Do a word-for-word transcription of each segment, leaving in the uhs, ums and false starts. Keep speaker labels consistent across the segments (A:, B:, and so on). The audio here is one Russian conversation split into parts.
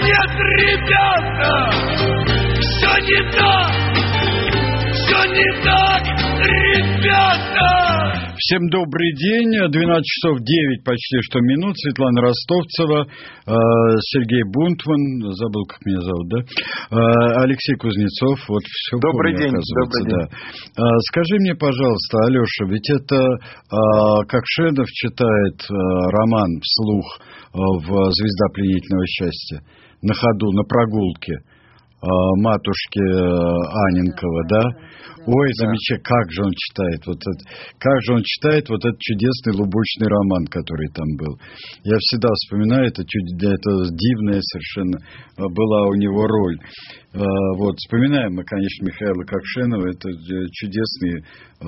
A: Нет, ребята, все не так, все не так, ребята.
B: Всем добрый день. двенадцать часов девять почти что минут. Светлана Ростовцева, Сергей Бунтман, забыл, как меня зовут, да? Алексей Кузнецов. Вот все
C: добрый
B: помню,
C: день,
B: оказывается,
C: добрый
B: да. День. Скажи мне, пожалуйста, Алеша, ведь это как Шенов читает роман вслух в «Звезда пленительного счастья» на ходу, на прогулке матушки Анненкова, да? Ой,
C: да.
B: замечательно, как же он читает, вот это, как же он читает вот этот чудесный лубочный роман, который там был. Я всегда вспоминаю, это, это дивная совершенно была у него роль. Вот, вспоминаем мы, конечно, Михаила Кокшенова, это чудесный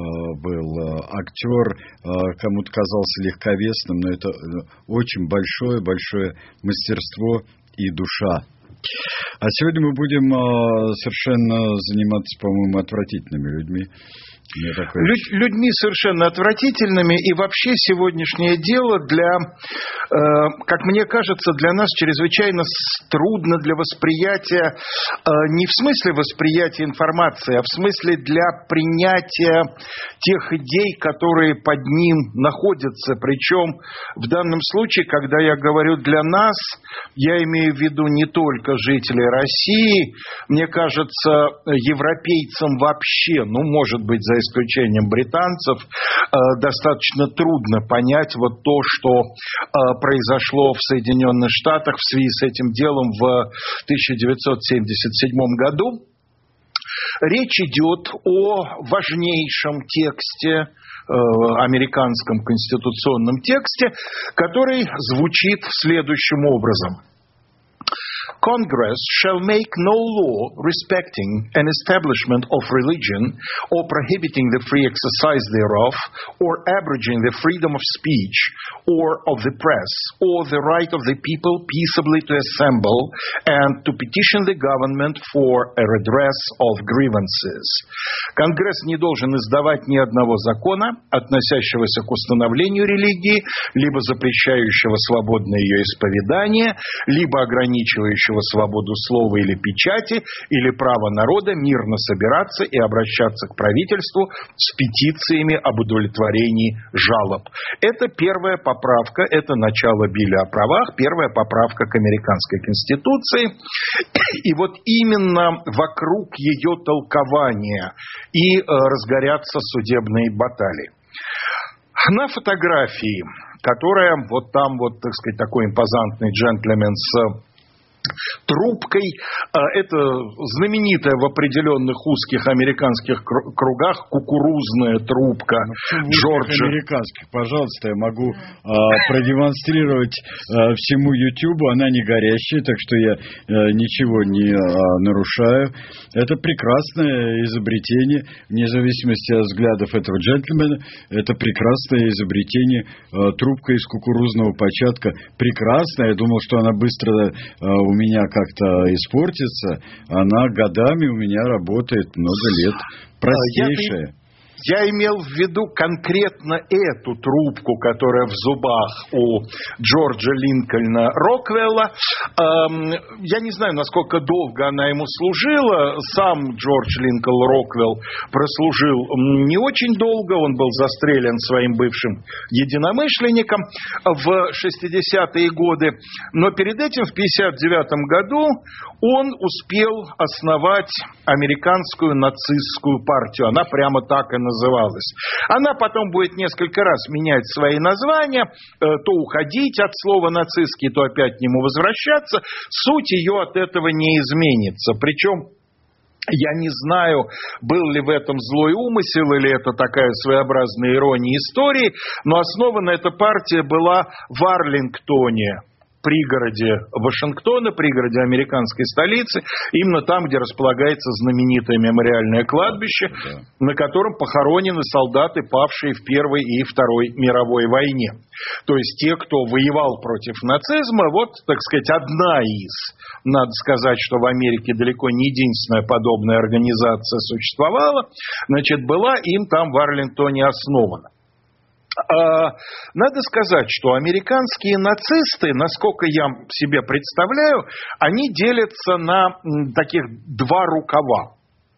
B: был актер, кому-то казался легковесным, но это очень большое-большое мастерство и душа. А сегодня мы будем э, совершенно заниматься, по-моему, отвратительными людьми.
C: Люд, людьми совершенно отвратительными. И вообще сегодняшнее дело для, э, как мне кажется, для нас чрезвычайно трудно для восприятия, э, не в смысле восприятия информации, а в смысле для принятия тех идей, которые под ним находятся. Причем в данном случае, когда я говорю «для нас», я имею в виду не только жителей России. Мне кажется, европейцам вообще, ну, может быть, за исключением британцев, достаточно трудно понять вот то, что произошло в Соединенных Штатах в связи с этим делом в тысяча девятьсот семьдесят седьмом году. Речь идет о важнейшем тексте, американском конституционном тексте, который звучит следующим образом. Congress shall make no law respecting an establishment of religion or prohibiting the free exercise thereof or abridging the freedom of speech or of the press or the right of the people peaceably to assemble and to petition the government for a redress of grievances. Конгресс не должен издавать ни одного закона, относящегося к установлению религии, либо запрещающего свободное ее исповедание, либо ограничивающего свободу слова или печати, или право народа мирно собираться и обращаться к правительству с петициями об удовлетворении жалоб. Это первая поправка, это начало Билля о правах, первая поправка к американской конституции. И вот именно вокруг ее толкования и э, разгорятся судебные баталии. На фотографии, которая вот там, вот, так сказать, такой импозантный джентльмен с трубкой. Это знаменитая в определенных узких американских кругах кукурузная трубка
B: ну,
C: Джорджа.
B: Американских, пожалуйста, я могу а, продемонстрировать а, всему Ютубу. Она не горящая, так что я а, ничего не а, нарушаю. Это прекрасное изобретение, вне зависимости от взглядов этого джентльмена. Это прекрасное изобретение. А, трубка из кукурузного початка прекрасная. Я думал, что она быстро а, у меня как-то испортится, она годами у меня работает много лет. Простейшая.
C: Я имел в виду конкретно эту трубку, которая в зубах у Джорджа Линкольна Роквелла. Я не знаю, насколько долго она ему служила. Сам Джордж Линкольн Роквелл прослужил не очень долго. Он был застрелен своим бывшим единомышленником в шестидесятые годы. Но перед этим, в пятьдесят девятом году, он успел основать американскую нацистскую партию. Она прямо так и называлась. называлась. Она потом будет несколько раз менять свои названия, то уходить от слова нацистский, то опять к нему возвращаться. Суть ее от этого не изменится. Причем я не знаю, был ли в этом злой умысел или это такая своеобразная ирония истории, но основана эта партия была в Арлингтоне, пригороде Вашингтона, пригороде американской столицы, именно там, где располагается знаменитое мемориальное кладбище, да, на котором похоронены солдаты, павшие в Первой и Второй мировой войне. То есть те, кто воевал против нацизма, вот, так сказать, одна из, надо сказать, что в Америке далеко не единственная подобная организация существовала, значит, была им там в Арлингтоне основана. Надо сказать, что американские нацисты, насколько я себе представляю, они делятся на таких два рукава.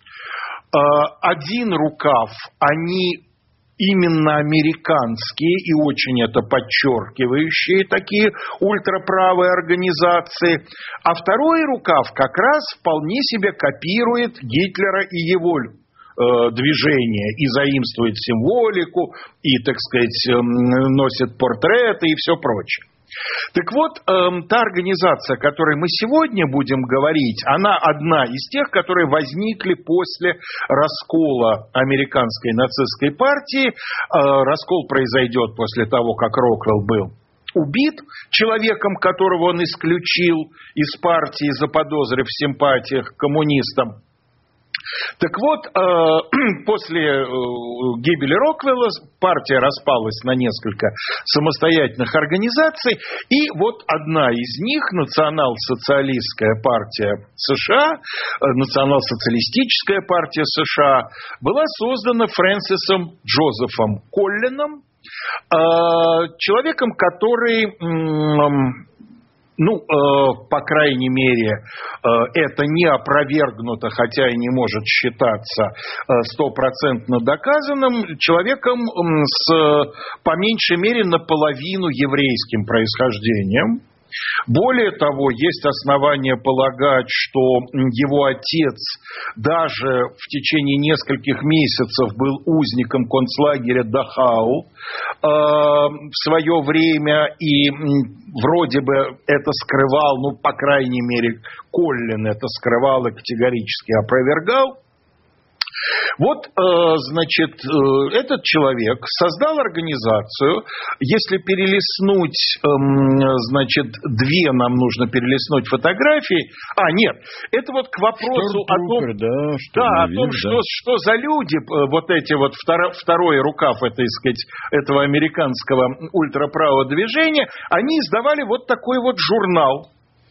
C: Один рукав, они именно американские и очень это подчеркивающие такие ультраправые организации, а второй рукав как раз вполне себе копирует Гитлера и его движение и заимствует символику, и, так сказать, носит портреты и все прочее. Так вот, та организация, о которой мы сегодня будем говорить, она одна из тех, которые возникли после раскола американской нацистской партии. Раскол произойдет после того, как Роквелл был убит человеком, которого он исключил из партии, заподозрив в симпатиях к коммунистам. Так вот, после гибели Роквелла партия распалась на несколько самостоятельных организаций, и вот одна из них, Национал-социалистская партия США, Национал-социалистическая партия США, была создана Фрэнсисом Джозефом Коллином, человеком, который... Ну, э, по крайней мере, э, это не опровергнуто, хотя и не может считаться стопроцентно э, доказанным, человеком э, с, по меньшей мере, наполовину еврейским происхождением. Более того, есть основания полагать, что его отец даже в течение нескольких месяцев был узником концлагеря Дахау э, в свое время и вроде бы это скрывал, ну, по крайней мере, Коллин это скрывал и категорически опровергал. Вот, значит, этот человек создал организацию, если перелистнуть, значит, две нам нужно перелистнуть фотографии, а, нет, это вот к вопросу о том,
B: да, что,
C: да, о том
B: да.
C: что, что за люди, вот эти вот, второ, второй рукав, это, так сказать, этого американского ультраправого движения, они издавали вот такой вот журнал.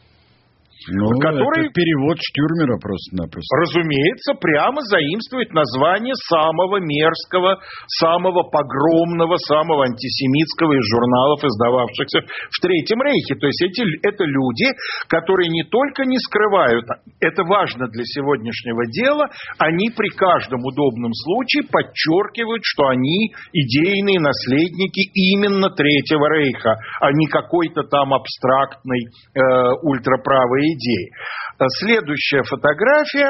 B: Ну,
C: который,
B: это перевод Штюрмера просто-напросто.
C: Разумеется, прямо заимствует название самого мерзкого, самого погромного, самого антисемитского из журналов, издававшихся в Третьем Рейхе. То есть эти, это люди, которые не только не скрывают, это важно для сегодняшнего дела, они при каждом удобном случае подчеркивают, что они идейные наследники именно Третьего Рейха, а не какой-то там абстрактной э, ультраправой идеи. Следующая фотография.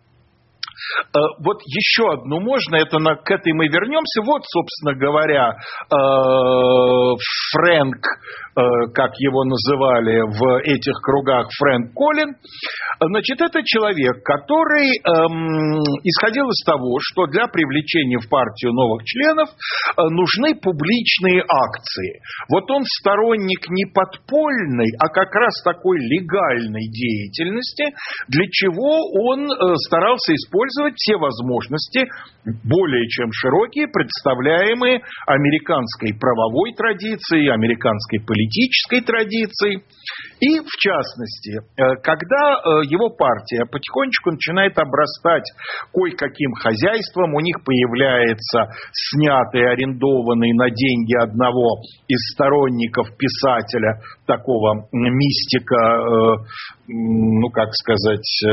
C: Вот еще одну можно, это на, к этой мы вернемся. Вот, собственно говоря, Фрэнк, как его называли в этих кругах, Фрэнк Коллин. Значит, это человек, который эм, исходил из того, что для привлечения в партию новых членов э, нужны публичные акции. Вот он сторонник не подпольной, а как раз такой легальной деятельности, для чего он э, старался использовать все возможности, более чем широкие, представляемые американской правовой традицией, американской политической традицией. И, в частности, когда его партия потихонечку начинает обрастать кое-каким хозяйством, у них появляется снятый, арендованный на деньги одного из сторонников писателя, такого мистика, ну, как сказать,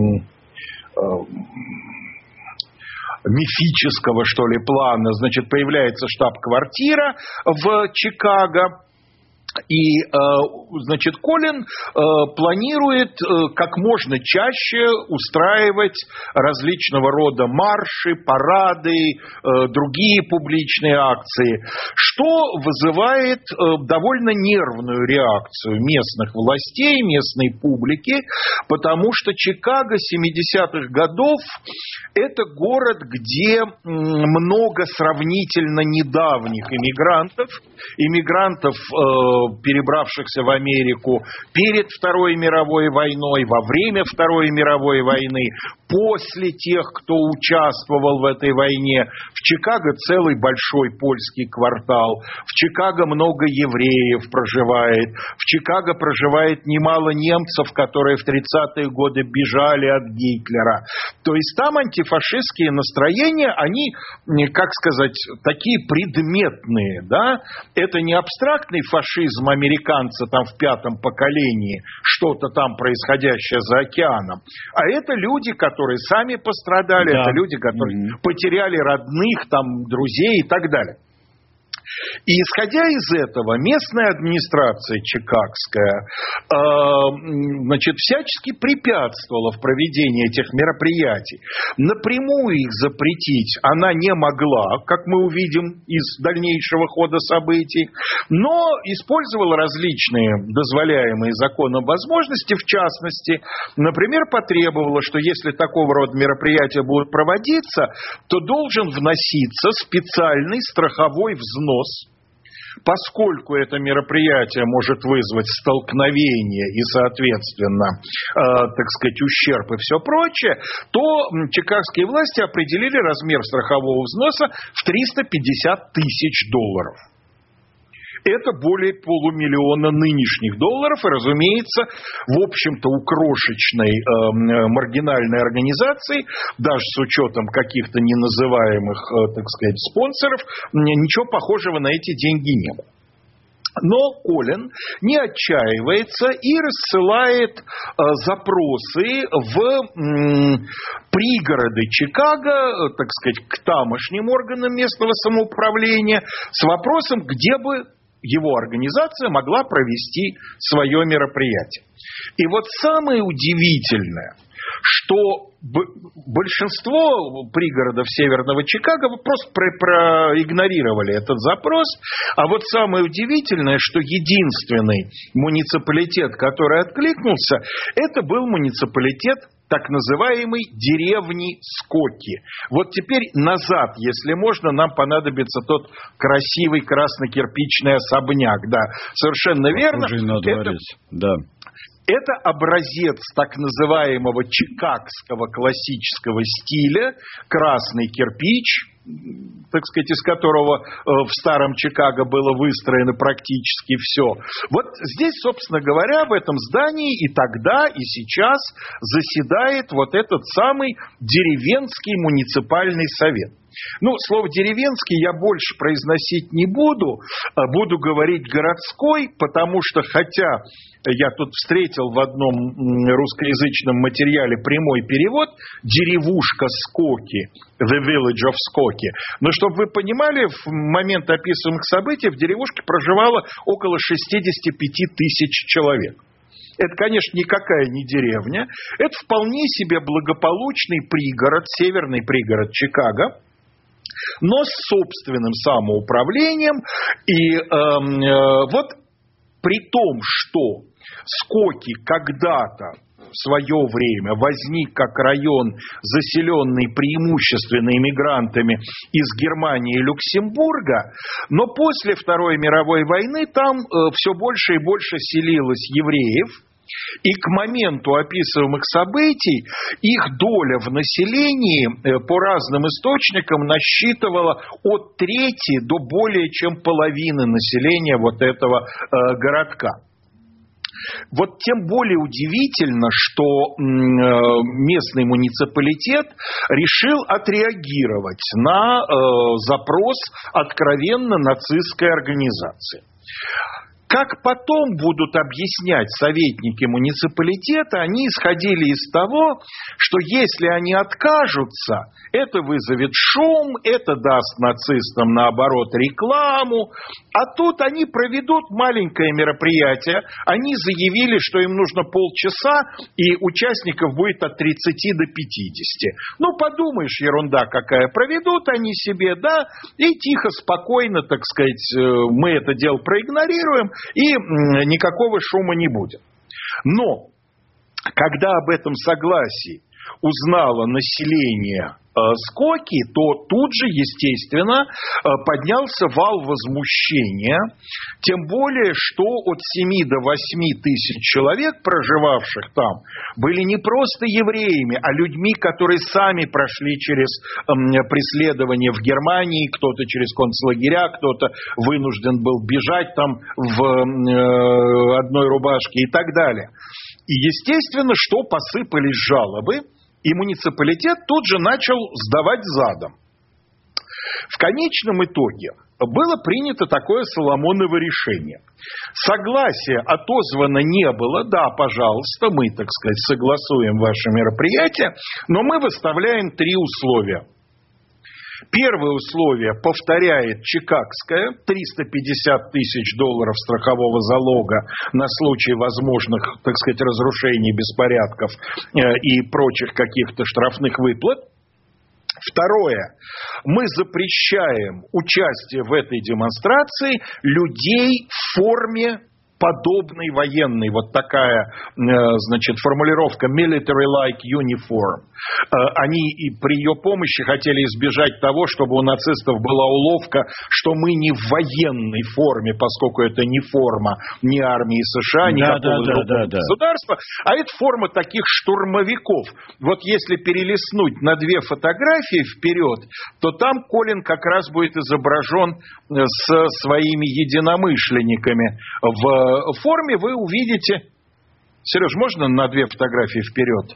C: мифического, что ли, плана, значит, появляется штаб-квартира в Чикаго. И, значит, Коллин планирует как можно чаще устраивать различного рода марши, парады, другие публичные акции, что вызывает довольно нервную реакцию местных властей, местной публики, потому что Чикаго семидесятых годов – это город, где много сравнительно недавних иммигрантов, иммигрантов перебравшихся в Америку перед Второй мировой войной, во время Второй мировой войны, после тех, кто участвовал в этой войне. В Чикаго целый большой польский квартал. В Чикаго много евреев проживает. В Чикаго проживает немало немцев, которые в тридцатые годы бежали от Гитлера. То есть там антифашистские настроения, они, как сказать, такие предметные, да? Это не абстрактный фашизм американца там в пятом поколении, что-то там происходящее за океаном, а это люди, которые сами пострадали, да. Это люди, которые mm-hmm. потеряли родных, там, друзей и так далее. И исходя из этого, местная администрация чикагская э, значит, всячески препятствовала в проведении этих мероприятий. Напрямую их запретить она не могла, как мы увидим из дальнейшего хода событий, но использовала различные дозволяемые законом возможности, в частности, например, потребовала, что если такого рода мероприятия будут проводиться, то должен вноситься специальный страховой взнос. Поскольку это мероприятие может вызвать столкновение и, соответственно, э, так сказать, ущерб и все прочее, то чикагские власти определили размер страхового взноса в триста пятьдесят тысяч долларов. Это более полумиллиона нынешних долларов, и, разумеется, в общем-то, у крошечной э, маргинальной организации, даже с учетом каких-то неназываемых, э, так сказать, спонсоров, ничего похожего на эти деньги не было. Но Колин не отчаивается и рассылает э, запросы в м, пригороды Чикаго, так сказать, к тамошним органам местного самоуправления с вопросом, где бы его организация могла провести свое мероприятие. И вот самое удивительное, что большинство пригородов северного Чикаго просто проигнорировали этот запрос, а вот самое удивительное, что единственный муниципалитет, который откликнулся, это был муниципалитет так называемой деревни Скоки. Вот теперь назад, если можно, нам понадобится тот красивый красно-кирпичный особняк. Да, совершенно верно. Это,
B: да.
C: это образец так называемого чикагского классического стиля, красный кирпич, так сказать, из которого в старом Чикаго было выстроено практически все. Вот здесь, собственно говоря, в этом здании и тогда, и сейчас заседает вот этот самый деревенский муниципальный совет. Ну, слово «деревенский» я больше произносить не буду, буду говорить «городской», потому что, хотя я тут встретил в одном русскоязычном материале прямой перевод «деревушка Скоки», «The Village of Skokie», но чтобы вы понимали, в момент описываемых событий в деревушке проживало около шестьдесят пять тысяч человек. Это, конечно, никакая не деревня, это вполне себе благополучный пригород, северный пригород Чикаго, но с собственным самоуправлением. И э, э, вот при том, что Скоки когда-то в свое время возник как район, заселенный преимущественно иммигрантами из Германии и Люксембурга, но после Второй мировой войны там э, все больше и больше селилось евреев. И к моменту описываемых событий их доля в населении по разным источникам насчитывала от трети до более чем половины населения вот этого э, городка. Вот тем более удивительно, что э, местный муниципалитет решил отреагировать на э, запрос откровенно нацистской организации. Как потом будут объяснять советники муниципалитета, они исходили из того, что если они откажутся, это вызовет шум, это даст нацистам, наоборот, рекламу. А тут они проведут маленькое мероприятие. Они заявили, что им нужно полчаса, и участников будет от тридцати до пятидесяти. Ну, подумаешь, ерунда какая. Проведут они себе, да, и тихо, спокойно, так сказать, мы это дело проигнорируем, и никакого шума не будет. Но когда об этом согласии узнало население скоки, то тут же, естественно, поднялся вал возмущения, тем более, что от семи до восьми тысяч человек, проживавших там, были не просто евреями, а людьми, которые сами прошли через преследование в Германии, кто-то через концлагеря, кто-то вынужден был бежать там в одной рубашке и так далее. И естественно, что посыпались жалобы, и муниципалитет тут же начал сдавать задом. В конечном итоге было принято такое Соломоново решение. Согласия отозвано не было. Да, пожалуйста, мы, так сказать, согласуем ваше мероприятие, но мы выставляем три условия. Первое условие повторяет чикагское: триста пятьдесят тысяч долларов страхового залога на случай возможных, так сказать, разрушений, беспорядков и прочих каких-то штрафных выплат. Второе. Мы запрещаем участие в этой демонстрации людей в форме подобной военной. Вот такая, значит, формулировка military-like uniform. Они и при ее помощи хотели избежать того, чтобы у нацистов была уловка, что мы не в военной форме, поскольку это не форма ни армии США, ни
B: да,
C: какого-то
B: да,
C: другого
B: да, да,
C: государства, а это форма таких штурмовиков. Вот если перелистнуть на две фотографии вперед, то там Колин как раз будет изображен со своими единомышленниками в форме. Вы увидите... Сереж, можно на две фотографии вперед?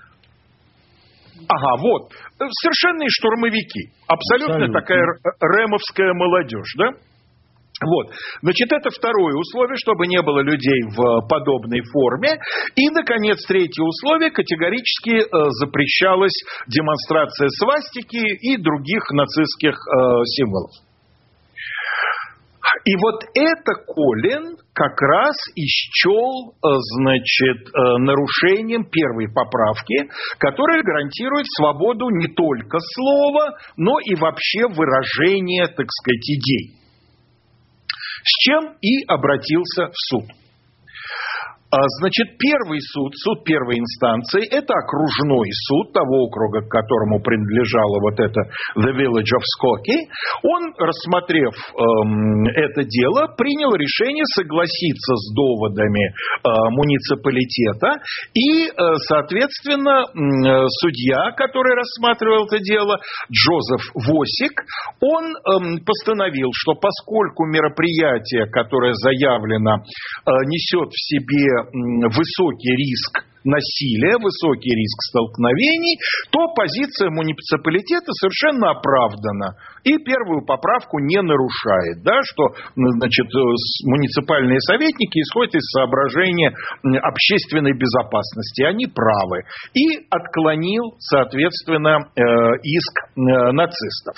C: Ага, вот. Совершенные штурмовики. Абсолютно, Абсолютно. Такая рэмовская молодежь, да? Вот. Значит, это второе условие, чтобы не было людей в подобной форме. И, наконец, третье условие. Категорически э, запрещалась демонстрация свастики и других нацистских э, символов. И вот это Колин как раз и счел, значит, нарушением первой поправки, которая гарантирует свободу не только слова, но и вообще выражения, так сказать, идей. С чем и обратился в суд. Значит, первый суд, суд первой инстанции, это окружной суд того округа, к которому принадлежало вот это The Village of Skokie. Он, рассмотрев эм, это дело, принял решение согласиться с доводами э, муниципалитета. И, э, соответственно, э, судья, который рассматривал это дело, Джозеф Восик, он э, постановил, что поскольку мероприятие, которое заявлено, э, несет в себе высокий риск насилия, высокий риск столкновений, то позиция муниципалитета совершенно оправдана и первую поправку не нарушает, да, что, значит, муниципальные советники исходят из соображения общественной безопасности, они правы, и отклонил, соответственно, иск нацистов.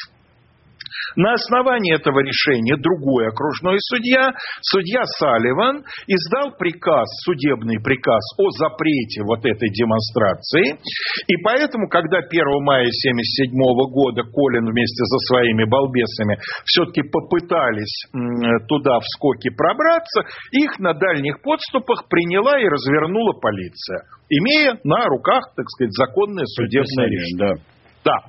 C: На основании этого решения другой окружной судья, судья Салливан, издал приказ, судебный приказ о запрете вот этой демонстрации. И поэтому, когда первого мая тысяча девятьсот семьдесят седьмого года Колин вместе со своими балбесами все-таки попытались туда в Скоки пробраться, их на дальних подступах приняла и развернула полиция, имея на руках, так сказать, законное судебное решение. Да. Да.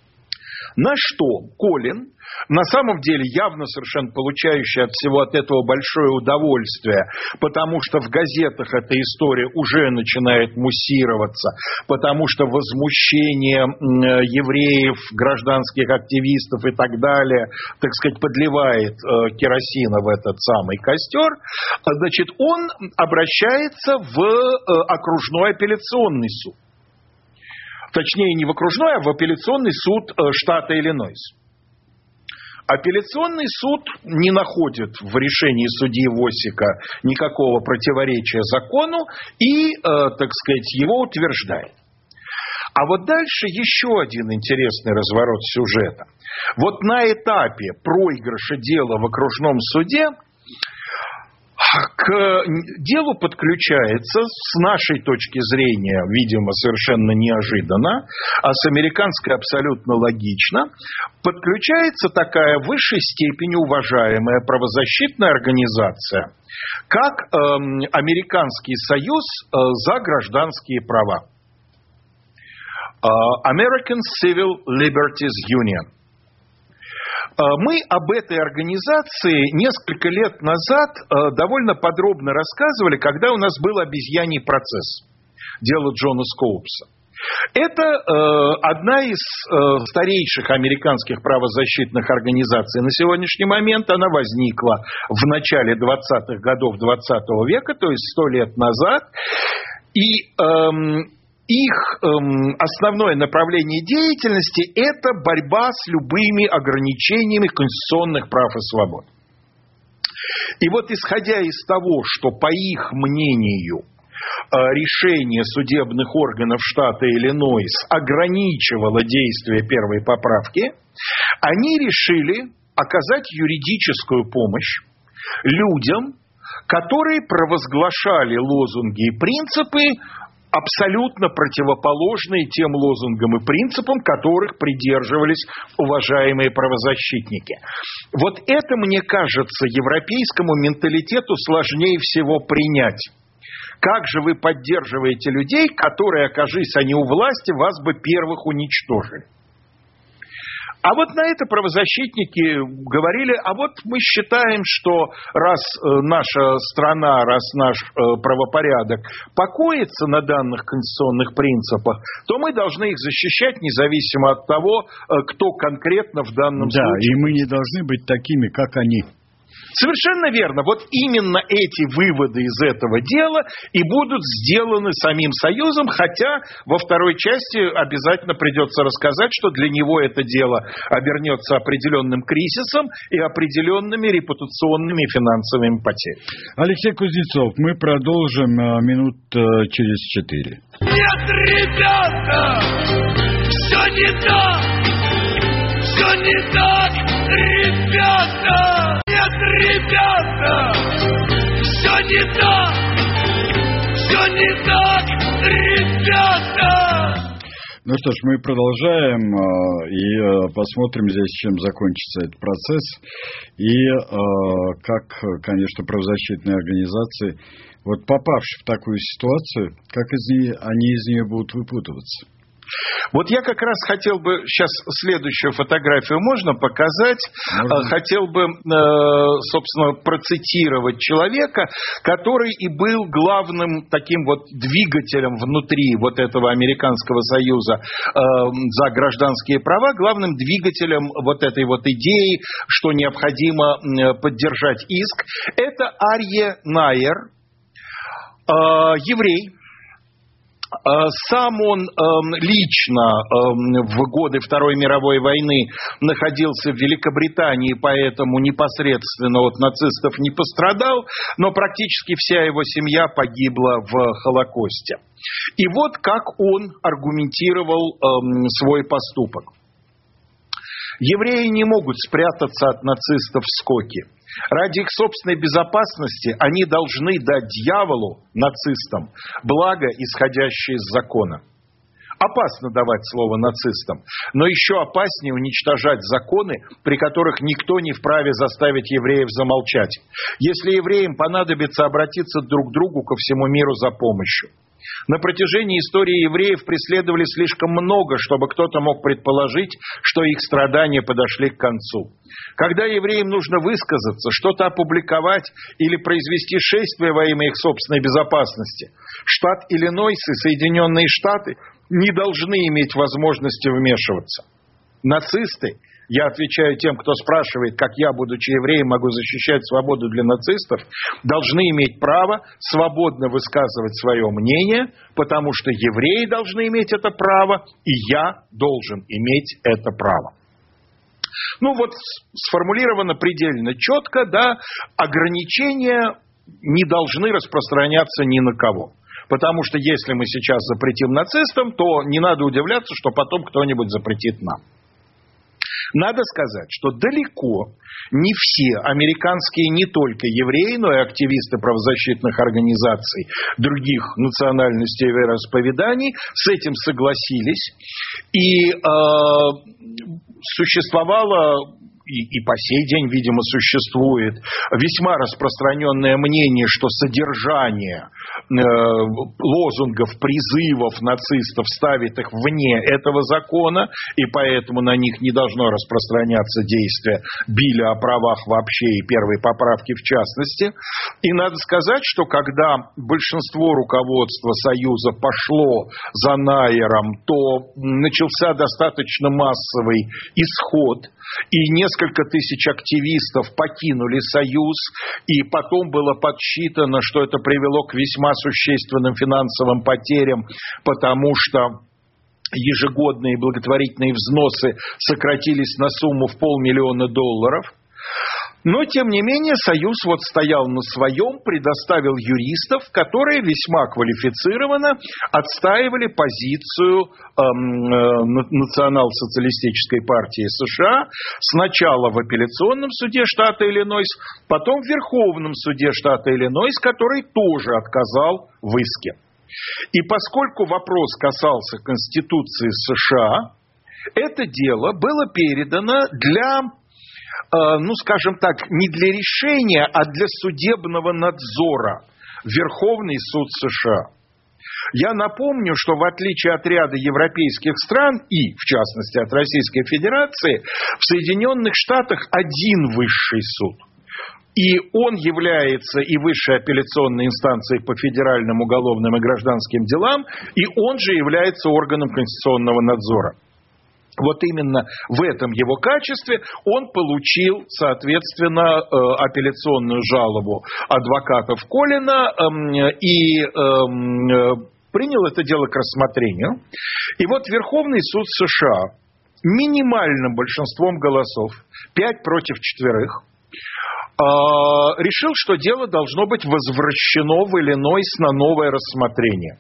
C: На что Колин, на самом деле явно совершенно получающий от всего от этого большое удовольствие, потому что в газетах эта история уже начинает муссироваться, потому что возмущение евреев, гражданских активистов и так далее, так сказать, подливает керосина в этот самый костер, значит, он обращается в окружной апелляционный суд. Точнее, не в окружной, а в апелляционный суд штата Иллинойс. Апелляционный суд не находит в решении судьи Восика никакого противоречия закону и, э, так сказать, его утверждает. А вот дальше еще один интересный разворот сюжета. Вот на этапе проигрыша дела в окружном суде к делу подключается, с нашей точки зрения, видимо, совершенно неожиданно, а с американской абсолютно логично, подключается такая в высшей степени уважаемая правозащитная организация, как э, Американский союз э, за гражданские права. American Civil Liberties Union. Мы об этой организации несколько лет назад довольно подробно рассказывали, когда у нас был обезьяний процесс, дело Джона Скоупса. Это э, одна из э, старейших американских правозащитных организаций на сегодняшний момент. Она возникла в начале двадцатых годов двадцатого века, то есть сто лет назад. И э, их э, основное направление деятельности – это борьба с любыми ограничениями конституционных прав и свобод. И вот исходя из того, что, по их мнению, решение судебных органов штата Иллинойс ограничивало действие первой поправки, они решили оказать юридическую помощь людям, которые провозглашали лозунги и принципы, абсолютно противоположные тем лозунгам и принципам, которых придерживались уважаемые правозащитники. Вот это, мне кажется, европейскому менталитету сложнее всего принять. Как же вы поддерживаете людей, которые, окажись они у власти, вас бы первых уничтожили? А вот на это правозащитники говорили, а вот мы считаем, что раз наша страна, раз наш правопорядок покоится на данных конституционных принципах, то мы должны их защищать, независимо от того, кто конкретно в данном
B: да,
C: случае.
B: Да, и мы не должны быть такими, как они.
C: Совершенно верно. Вот именно эти выводы из этого дела и будут сделаны самим Союзом, хотя во второй части обязательно придется рассказать, что для него это дело обернется определенным кризисом и определенными репутационными и финансовыми потерями.
B: Алексей Кузнецов, мы продолжим минут через четыре.
A: Нет, ребята, все не так, все не так, ребята. Нет, ребята, все не так, все не так, ребята.
B: Ну что ж, мы продолжаем и посмотрим здесь, чем закончится этот процесс. И как, конечно, правозащитные организации, вот попавшие в такую ситуацию, как из нее, они из нее будут выпутываться.
C: Вот я как раз хотел бы, сейчас следующую фотографию можно показать, можно. Хотел бы, собственно, процитировать человека, который и был главным таким вот двигателем внутри вот этого Американского союза за гражданские права, главным двигателем вот этой вот идеи, что необходимо поддержать иск. Это Арье Найер, еврей. Сам он э, лично э, в годы Второй мировой войны находился в Великобритании, поэтому непосредственно от нацистов не пострадал, но практически вся его семья погибла в Холокосте. И вот как он аргументировал э, свой поступок. Евреи не могут спрятаться от нацистов в скоке. Ради их собственной безопасности они должны дать дьяволу, нацистам, благо, исходящее из закона. Опасно давать слово нацистам, но еще опаснее уничтожать законы, при которых никто не вправе заставить евреев замолчать. Если евреям понадобится обратиться друг к другу ко всему миру за помощью. На протяжении истории евреев преследовали слишком много, чтобы кто-то мог предположить, что их страдания подошли к концу. Когда евреям нужно высказаться, что-то опубликовать или произвести шествие во имя их собственной безопасности, штат Иллинойс и Соединенные Штаты не должны иметь возможности вмешиваться. Нацисты, я отвечаю тем, кто спрашивает, как я, будучи евреем, могу защищать свободу для нацистов, должны иметь право свободно высказывать свое мнение, потому что евреи должны иметь это право, и я должен иметь это право. Ну вот сформулировано предельно четко, да, ограничения не должны распространяться ни на кого. Потому что если мы сейчас запретим нацистам, то не надо удивляться, что потом кто-нибудь запретит нам. Надо сказать, что далеко не все американские, не только евреи, но и активисты правозащитных организаций других национальностей и вероисповеданий с этим согласились. И э, существовало и, и по сей день, видимо, существует весьма распространенное мнение, что содержание э, лозунгов, призывов нацистов ставит их вне этого закона, и поэтому на них не должно распространяться действие Билля о правах вообще и первой поправки в частности. И надо сказать, что когда большинство руководства Союза пошло за Найером, то начался достаточно массовый исход, и несколько тысяч активистов покинули Союз, и потом было подсчитано, что это привело к весьма существенным финансовым потерям, потому что ежегодные благотворительные взносы сократились на сумму в полмиллиона долларов. Но, тем не менее, Союз вот стоял на своем, предоставил юристов, которые весьма квалифицированно отстаивали позицию эм, национал-социалистической партии США сначала в апелляционном суде штата Иллинойс, потом в Верховном суде штата Иллинойс, который тоже отказал в иске. И поскольку вопрос касался Конституции США, это дело было передано для... ну, скажем так, не для решения, а для судебного надзора в Верховный суд США. Я напомню, что в отличие от ряда европейских стран и, в частности, от Российской Федерации, в Соединенных Штатах один высший суд. И он является и высшей апелляционной инстанцией по федеральным уголовным и гражданским делам, и он же является органом конституционного надзора. Вот именно в этом его качестве он получил, соответственно, апелляционную жалобу адвокатов Коллина и принял это дело к рассмотрению. И вот Верховный суд США минимальным большинством голосов, пять против четверых, решил, что дело должно быть возвращено в Иллинойс на новое рассмотрение.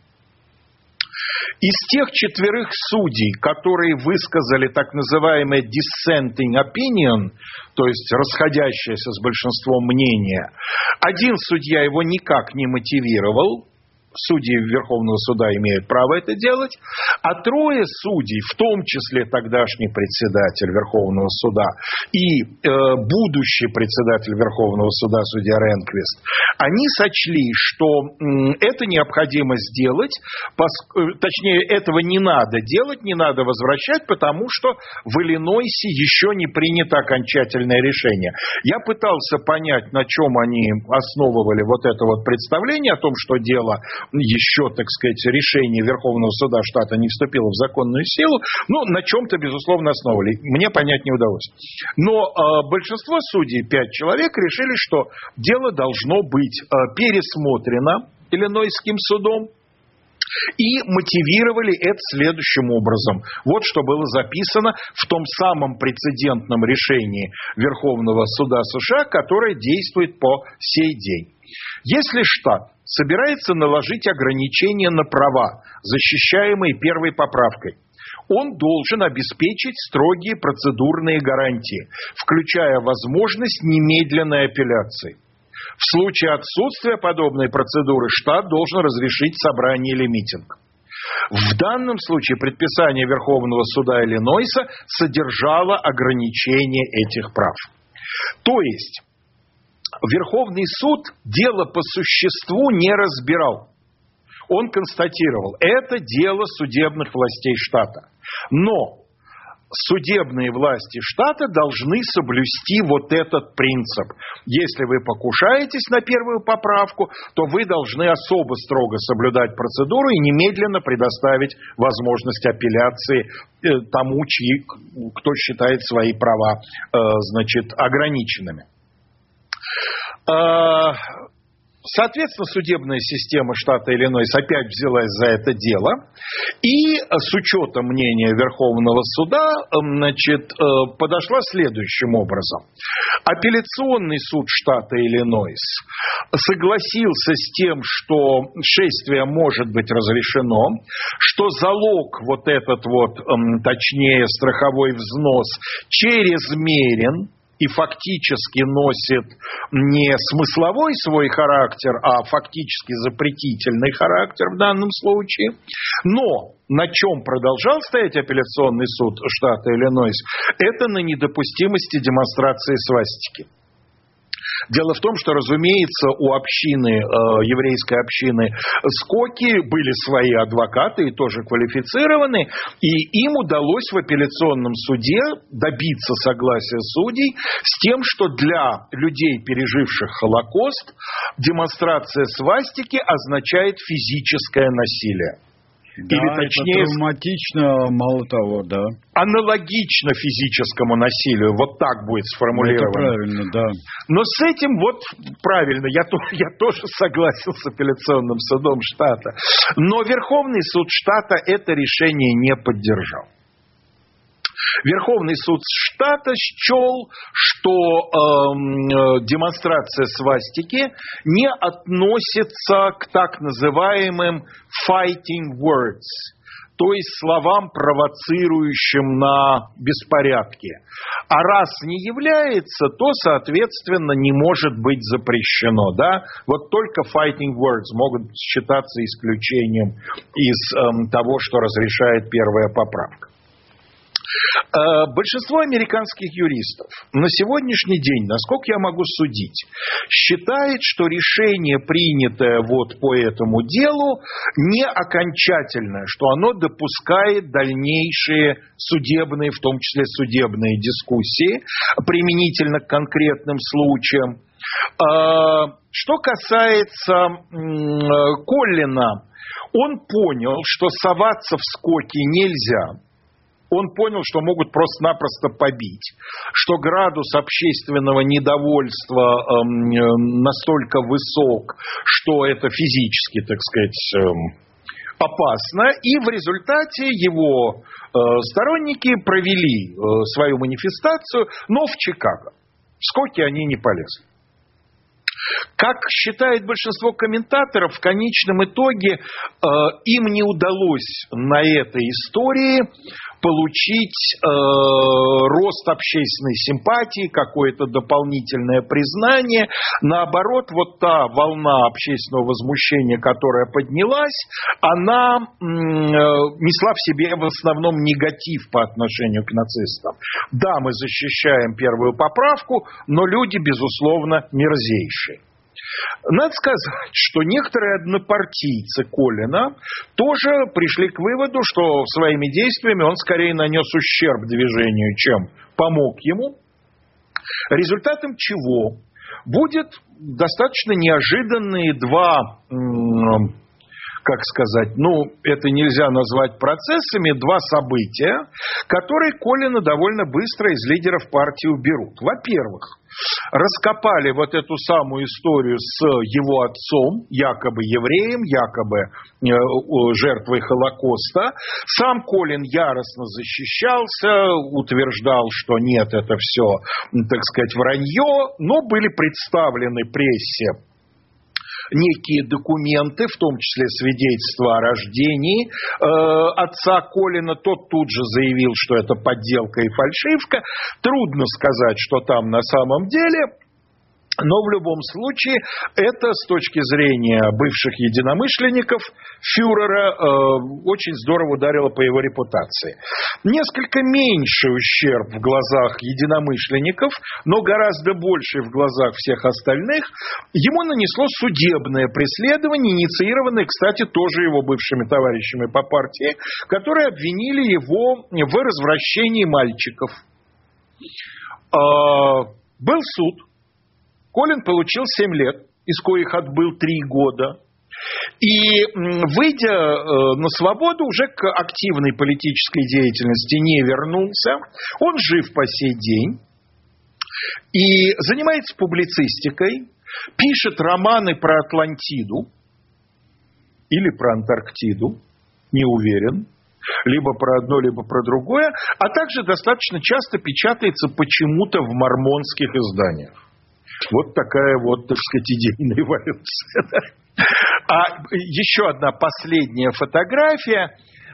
C: Из тех четверых судей, которые высказали так называемое dissenting opinion, то есть расходящееся с большинством мнение, один судья его никак не мотивировал, судьи Верховного суда имеют право это делать, а трое судей, в том числе тогдашний председатель Верховного суда и э, будущий председатель Верховного суда, судья Ренквист, они сочли, что м, это необходимо сделать, пос, точнее, этого не надо делать, не надо возвращать, потому что в Иллинойсе еще не принято окончательное решение. Я пытался понять, на чем они основывали вот это вот представление о том, что дело еще, так сказать, решение Верховного суда штата не вступило в законную силу, ну, на чем-то, безусловно, основывали. Мне понять не удалось. Но э, большинство судей, пять человек, решили, что дело должно быть э, пересмотрено Иллинойским судом, и мотивировали это следующим образом. Вот что было записано в том самом прецедентном решении Верховного суда США, которое действует по сей день. Если штат собирается наложить ограничения на права, защищаемые первой поправкой, он должен обеспечить строгие процедурные гарантии, включая возможность немедленной апелляции. В случае отсутствия подобной процедуры штат должен разрешить собрание или митинг. В данном случае предписание Верховного суда Иллинойса содержало ограничение этих прав. То есть Верховный суд дело по существу не разбирал. Он констатировал, это дело судебных властей штата. Но судебные власти штата должны соблюсти вот этот принцип. Если вы покушаетесь на первую поправку, то вы должны особо строго соблюдать процедуру и немедленно предоставить возможность апелляции тому, чьи, кто считает свои права, значит, ограниченными. Соответственно, судебная система штата Иллинойс опять взялась за это дело, и с учетом мнения Верховного суда, значит, подошла следующим образом. Апелляционный суд штата Иллинойс согласился с тем, что шествие может быть разрешено, что залог вот этот вот, точнее, страховой взнос чрезмерен, и фактически носит не смысловой свой характер, а фактически запретительный характер в данном случае. Но на чем продолжал стоять апелляционный суд штата Иллинойс, это на недопустимости демонстрации свастики. Дело в том, что, разумеется, у общины, э, еврейской общины Скоки были свои адвокаты, и тоже квалифицированные, и им удалось в апелляционном суде добиться согласия судей с тем, что для людей, переживших Холокост, демонстрация свастики означает физическое насилие.
B: Да, или, точнее, это травматично, мало того, да.
C: Аналогично физическому насилию, вот так будет сформулировано.
B: Это правильно, да.
C: Но с этим вот правильно, я, я тоже согласен с апелляционным судом штата. Но Верховный суд штата это решение не поддержал. Верховный суд штата счел, что э, демонстрация свастики не относится к так называемым fighting words, то есть словам, провоцирующим на беспорядки. А раз не является, то, соответственно, не может быть запрещено. Да? Вот только fighting words могут считаться исключением из э, того, что разрешает первая поправка. Большинство американских юристов на сегодняшний день, насколько я могу судить, считает, что решение, принятое вот по этому делу, не окончательное, что оно допускает дальнейшие судебные, в том числе судебные дискуссии, применительно к конкретным случаям. Что касается Коллина, он понял, что соваться в скоки нельзя. Он понял, что могут просто-напросто побить, что градус общественного недовольства э, настолько высок, что это физически, так сказать, э, опасно. И в результате его э, сторонники провели э, свою манифестацию, но в Чикаго. В скоки они не полезли. Как считает большинство комментаторов, в конечном итоге э, им не удалось на этой истории получить э, рост общественной симпатии, какое-то дополнительное признание. Наоборот, вот та волна общественного возмущения, которая поднялась, она э, несла в себе в основном негатив по отношению к нацистам. Да, мы защищаем первую поправку, но люди, безусловно, мерзейшие. Надо сказать, что некоторые однопартийцы Коллина тоже пришли к выводу, что своими действиями он скорее нанес ущерб движению, чем помог ему. Результатом чего будет достаточно неожиданные два, как сказать, ну, это нельзя назвать процессами, два события, которые Коллина довольно быстро из лидеров партии уберут. Во-первых, раскопали вот эту самую историю с его отцом, якобы евреем, якобы э, жертвой Холокоста. Сам Коллин яростно защищался, утверждал, что нет, это все, так сказать, вранье, но были представлены прессе некие документы, в том числе свидетельство о рождении э, отца Коллина. Тот тут же заявил, что это подделка и фальшивка. Трудно сказать, что там на самом деле. Но в любом случае, это с точки зрения бывших единомышленников фюрера э, очень здорово ударило по его репутации. Несколько меньший ущерб в глазах единомышленников, но гораздо больший в глазах всех остальных, ему нанесло судебное преследование, инициированное, кстати, тоже его бывшими товарищами по партии, которые обвинили его в развращении мальчиков. Э, был суд. Коллин получил семь лет, из коих отбыл три года. И, выйдя на свободу, уже к активной политической деятельности не вернулся. Он жив по сей день и занимается публицистикой, пишет романы про Атлантиду или про Антарктиду, не уверен. Либо про одно, либо про другое. А также достаточно часто печатается почему-то в мормонских изданиях. Вот такая вот, так сказать, идейная эволюция. А еще одна последняя фотография.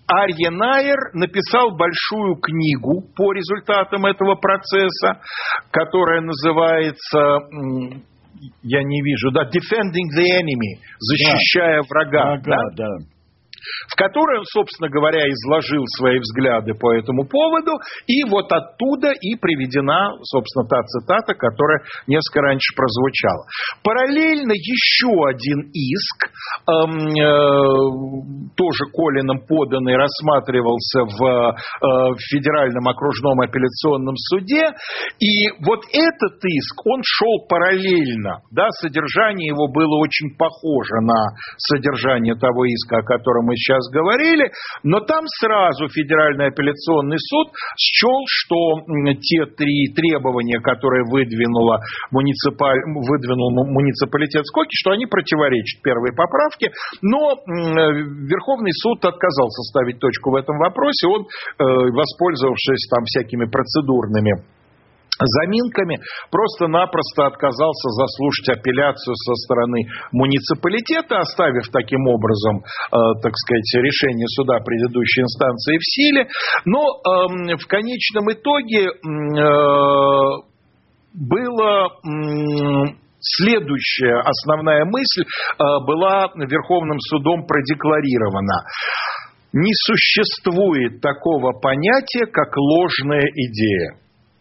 C: Арье Найер написал большую книгу по результатам этого процесса, которая называется, я не вижу, да, Defending the Enemy, защищая да. врага.
B: Ага, да? Да.
C: В которой он, собственно говоря, изложил свои взгляды по этому поводу, и вот оттуда и приведена, собственно, та цитата, которая несколько раньше прозвучала. Параллельно еще один иск, эм, э, тоже Колином поданный, рассматривался в э, Федеральном окружном апелляционном суде, и вот этот иск, он шел параллельно, да, содержание его было очень похоже на содержание того иска, о котором мы сейчас говорили, но там сразу Федеральный апелляционный суд счел, что те три требования, которые выдвинула муниципаль... выдвинул муниципалитет Скоки, что они противоречат первой поправке, но Верховный суд отказался ставить точку в этом вопросе, он, воспользовавшись там всякими процедурными заминками, просто-напросто отказался заслушать апелляцию со стороны муниципалитета, оставив таким образом, э, так сказать, решение суда предыдущей инстанции в силе. Но э, в конечном итоге э, было... Э, Следующая основная мысль э, была Верховным судом продекларирована. Не существует такого понятия, как ложная идея.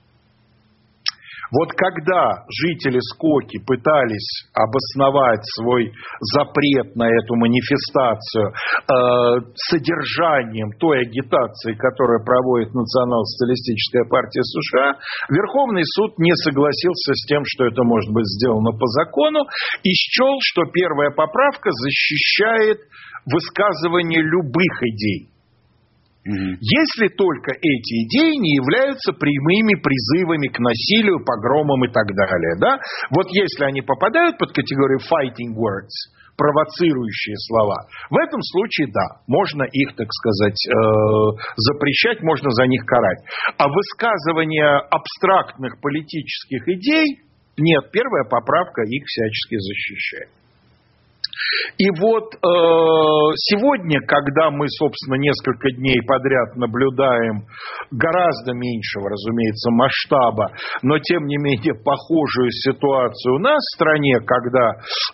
C: Вот когда жители Скоки пытались обосновать свой запрет на эту манифестацию э, содержанием той агитации, которую проводит Национал-социалистическая партия США, Верховный суд не согласился с тем, что это может быть сделано по закону, и счел, что первая поправка защищает высказывание любых идей. Если только эти идеи не являются прямыми призывами к насилию, погромам и так далее. Да? Вот если они попадают под категорию fighting words, провоцирующие слова, в этом случае, да, можно их, так сказать, запрещать, можно за них карать. А высказывание абстрактных политических идей, нет, первая поправка их всячески защищает. И вот э, сегодня, когда мы, собственно, несколько дней подряд наблюдаем гораздо меньшего, разумеется, масштаба, но, тем не менее, похожую ситуацию у нас в стране, когда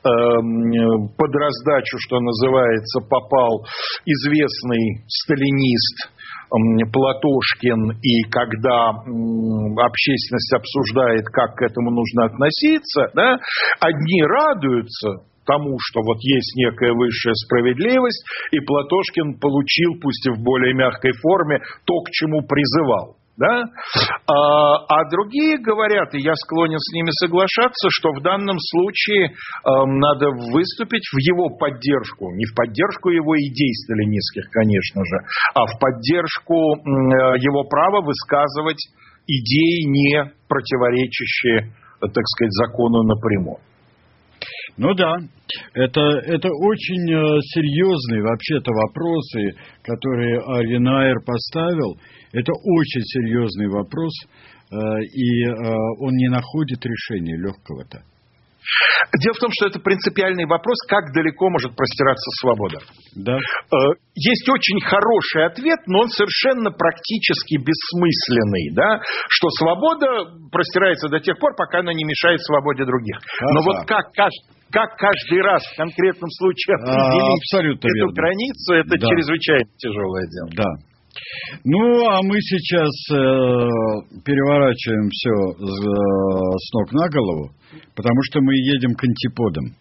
C: э, под раздачу, что называется, попал известный сталинист Платошкин, и когда общественность обсуждает, как к этому нужно относиться, да, одни радуются тому, что вот есть некая высшая справедливость, и Платошкин получил, пусть и в более мягкой форме, то, к чему призывал. Да? А, а другие говорят, и я склонен с ними соглашаться, что в данном случае э, надо выступить в его поддержку, не в поддержку его идей сталинистских, конечно же, а в поддержку э, его права высказывать идеи, не противоречащие, так сказать, закону напрямую.
B: Ну да, это, это очень э, серьезные вообще-то вопросы, которые Арье Найер поставил. Это очень серьезный вопрос, э, и э, он не находит решения легкого-то.
C: Дело в том, что это принципиальный вопрос, как далеко может простираться свобода.
B: Да.
C: Есть очень хороший ответ, но он совершенно практически бессмысленный, да? Что свобода простирается до тех пор, пока она не мешает свободе других. Ага. Но вот как каждый... Как каждый раз в конкретном случае определить а, эту верно. границу, это да. чрезвычайно тяжелое дело.
B: Да. Ну, а мы сейчас э, переворачиваем все э, с ног на голову, потому что мы едем к антиподам.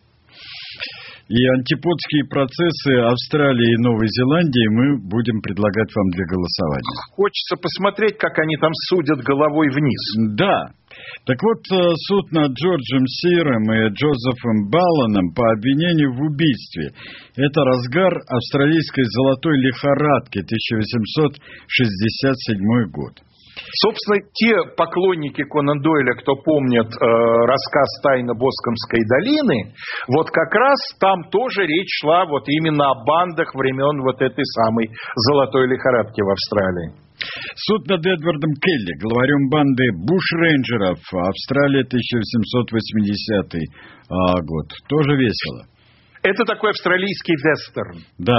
B: И антиподские процессы Австралии и Новой Зеландии мы будем предлагать вам для голосования.
C: Хочется посмотреть, как они там судят головой вниз.
B: Да. Так вот, суд над Джорджем Сиром и Джозефом Балланом по обвинению в убийстве. Это разгар австралийской золотой лихорадки, тысяча восемьсот шестьдесят седьмой год.
C: Собственно, те поклонники Конан Дойля, кто помнит э, рассказ «Тайна Боскомской долины», вот как раз там тоже речь шла вот именно о бандах времен вот этой самой золотой лихорадки в Австралии.
B: Суд над Эдвардом Келли, главарем банды бушрейнджеров, Австралия, тысяча восемьсот восьмидесятый год. Тоже весело.
C: Это такой австралийский вестерн.
B: Да. да?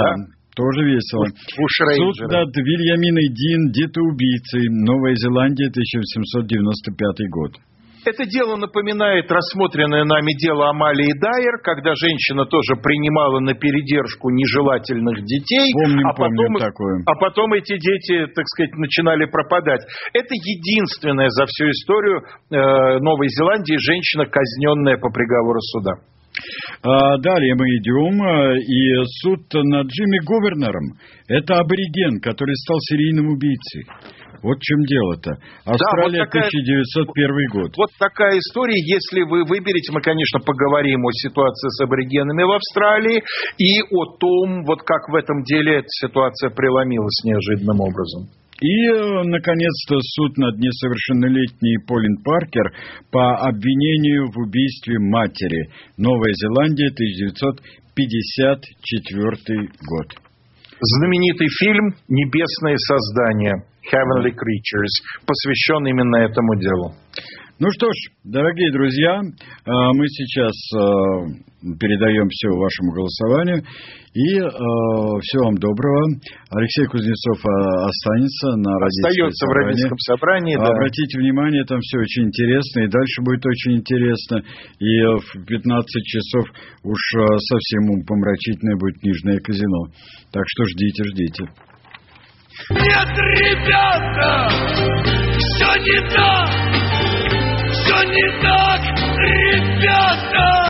B: Тоже весело. Суд над Вильяминой Дин, детоубийцей. Новая Зеландия, тысяча восемьсот девяносто пятый год.
C: Это дело напоминает рассмотренное нами дело Амалии Дайер, когда женщина тоже принимала на передержку нежелательных детей,
B: помним,
C: а, потом,
B: помним такое.
C: а потом эти дети, так сказать, начинали пропадать. Это единственная за всю историю э, Новой Зеландии женщина, казненная по приговору суда.
B: А далее мы идем, и суд над Джимми Говернером. Это абориген, который стал серийным убийцей. Вот в чем дело-то. Австралия, да, вот такая, тысяча девятьсот первый год.
C: Вот такая история. Если вы выберете, мы, конечно, поговорим о ситуации с аборигенами в Австралии и о том, вот как в этом деле эта ситуация преломилась неожиданным образом.
B: И, наконец-то, суд над несовершеннолетней Полин Паркер по обвинению в убийстве матери. Новая Зеландия, тысяча девятьсот пятьдесят четвёртый год.
C: Знаменитый фильм «Небесные создания» Heavenly Creatures посвящен именно этому делу.
B: Ну что ж, дорогие друзья, мы сейчас передаем все вашему голосованию. И всего вам доброго. Алексей Кузнецов останется на родительском
C: Остается в родительском собрании. Да.
B: Обратите внимание, там все очень интересно. И дальше будет очень интересно. И в пятнадцать часов уж совсем умопомрачительное будет книжное казино. Так что ждите, ждите.
A: Нет, ребята, все не так, все не так, ребята.